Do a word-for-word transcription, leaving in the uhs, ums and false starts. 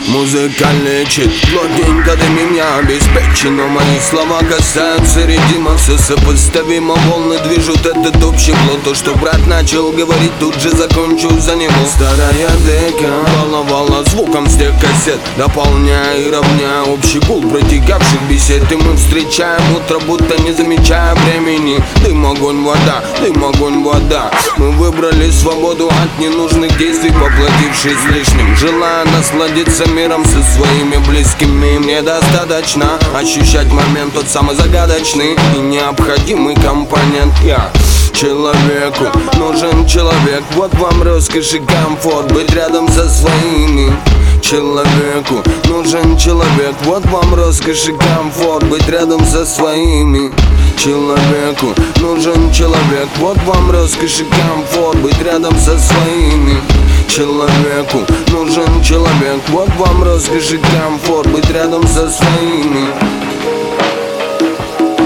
Музыка лечит, плотненько до меня обеспечено. Мои слова касаются редима, все сопоставимо. Волны движут этот общий плод. То, что брат начал говорить, тут же закончу за него. Старая дека волновала звуком с тех кассет, дополняя и равняя общий гул протекавших бесед. И мы встречаем утро, будто не замечая времени. Дым, огонь, вода, дым, огонь, вода. Мы выбрали свободу от ненужных действий, поплатившись лишним, желая насладиться миром со своими близкими. Мне достаточно ощущать момент, тот самый загадочный и необходимый компонент. Я человеку нужен человек, вот вам роскошь и комфорт, быть рядом со своими. Человеку нужен человек, вот вам роскошь и комфорт, быть рядом со своими. Человеку нужен человек, вот вам роскошь и комфорт, быть рядом со своими. Человеку нужен человек, вот вам роскошь и комфорт, быть рядом со своими.